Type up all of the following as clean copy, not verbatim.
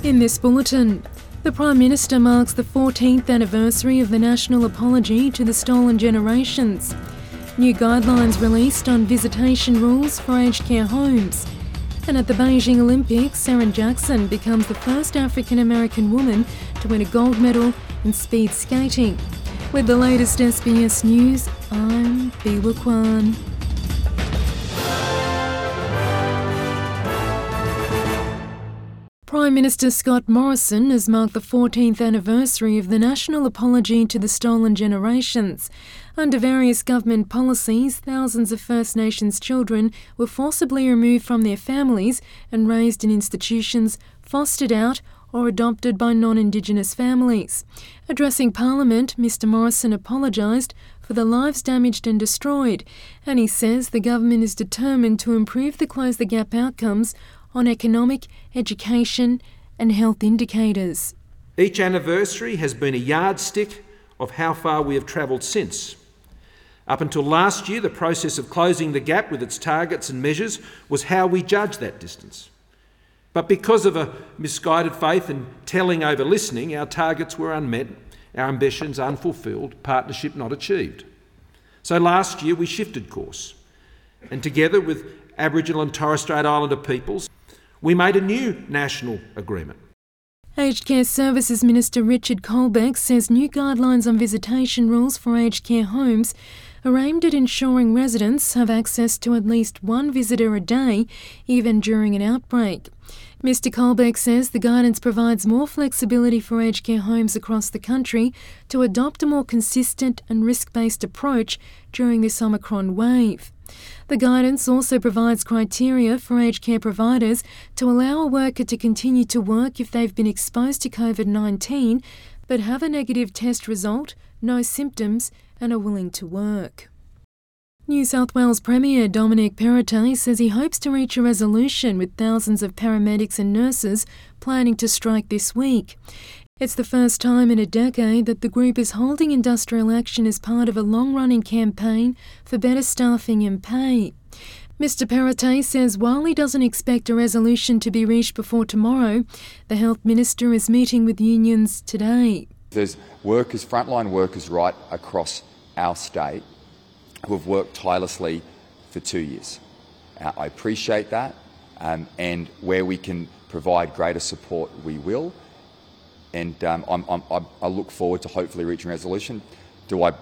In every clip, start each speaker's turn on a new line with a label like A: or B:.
A: In this bulletin, the Prime Minister marks the 14th anniversary of the national apology to the stolen generations. New guidelines released on visitation rules for aged care homes. And at the Beijing Olympics, Erin Jackson becomes the first African-American woman to win a gold medal in speed skating. With the latest SBS News, I'm Biwa Kwan. Prime Minister Scott Morrison has marked the 14th anniversary of the national apology to the stolen generations. Under various government policies, thousands of First Nations children were forcibly removed from their families and raised in institutions, fostered out or adopted by non-Indigenous families. Addressing Parliament, Mr Morrison apologised for the lives damaged and destroyed, and he says the government is determined to improve the Close the Gap outcomes on economic, education and health indicators.
B: Each anniversary has been a yardstick of how far we have travelled since. Up until last year, the process of closing the gap with its targets and measures was how we judged that distance. But because of a misguided faith in telling over listening, our targets were unmet, our ambitions unfulfilled, partnership not achieved. So last year we shifted course, and together with Aboriginal and Torres Strait Islander peoples, we made a new national agreement.
A: Aged Care Services Minister Richard Colbeck says new guidelines on visitation rules for aged care homes are aimed at ensuring residents have access to at least one visitor a day, even during an outbreak. Mr Colbeck says the guidance provides more flexibility for aged care homes across the country to adopt a more consistent and risk-based approach during this Omicron wave. The guidance also provides criteria for aged care providers to allow a worker to continue to work if they've been exposed to COVID-19 but have a negative test result, no symptoms and are willing to work. New South Wales Premier Dominic Perrottet says he hopes to reach a resolution with thousands of paramedics and nurses planning to strike this week. It's the first time in a decade that the group is holding industrial action as part of a long-running campaign for better staffing and pay. Mr Perrottet says while he doesn't expect a resolution to be reached before tomorrow, the Health Minister is meeting with unions today.
C: There's workers, frontline workers right across our state who have worked tirelessly for 2 years. I appreciate that, and where we can provide greater support, we will. And I look forward to hopefully reaching a resolution. Do I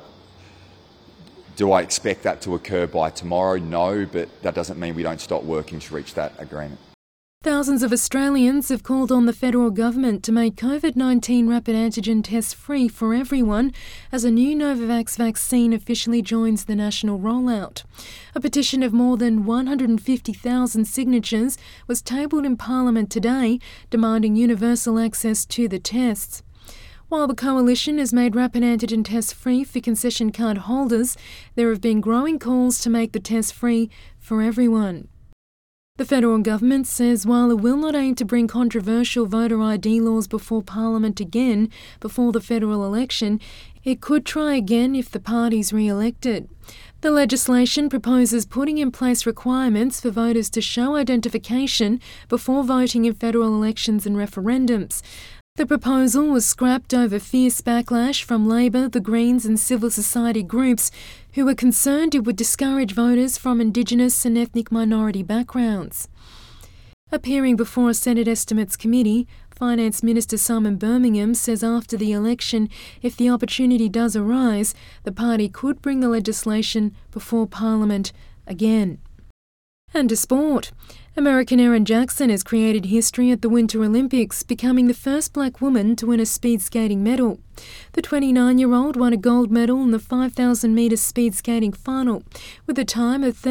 C: expect that to occur by tomorrow? No, but that doesn't mean we don't stop working to reach that agreement.
A: Thousands of Australians have called on the federal government to make COVID-19 rapid antigen tests free for everyone as a new Novavax vaccine officially joins the national rollout. A petition of more than 150,000 signatures was tabled in Parliament today, demanding universal access to the tests. While the coalition has made rapid antigen tests free for concession card holders, there have been growing calls to make the test free for everyone. The federal government says while it will not aim to bring controversial voter ID laws before Parliament again before the federal election, it could try again if the party's re-elected. The legislation proposes putting in place requirements for voters to show identification before voting in federal elections and referendums. The proposal was scrapped over fierce backlash from Labor, the Greens and civil society groups who were concerned it would discourage voters from Indigenous and ethnic minority backgrounds. Appearing before a Senate Estimates Committee, Finance Minister Simon Birmingham says after the election, if the opportunity does arise, the party could bring the legislation before Parliament again. And to sport. American Erin Jackson has created history at the Winter Olympics, becoming the first black woman to win a speed skating medal. The 29-year-old won a gold medal in the 5,000 metre speed skating final, with a time of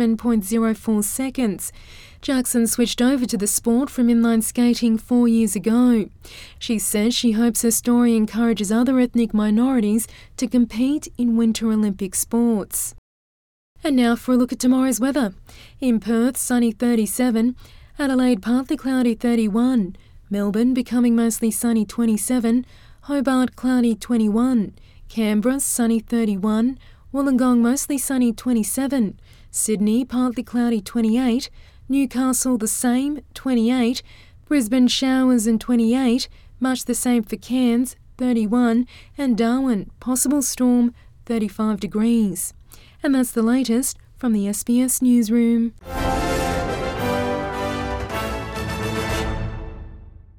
A: 37.04 seconds. Jackson switched over to the sport from inline skating 4 years ago. She says she hopes her story encourages other ethnic minorities to compete in Winter Olympic sports. And now for a look at tomorrow's weather. In Perth, sunny 37, Adelaide partly cloudy 31, Melbourne becoming mostly sunny 27, Hobart cloudy 21, Canberra sunny 31, Wollongong mostly sunny 27, Sydney partly cloudy 28, Newcastle the same 28, Brisbane showers and 28, much the same for Cairns, 31, and Darwin, possible storm, 35 degrees. And that's the latest from the SBS Newsroom.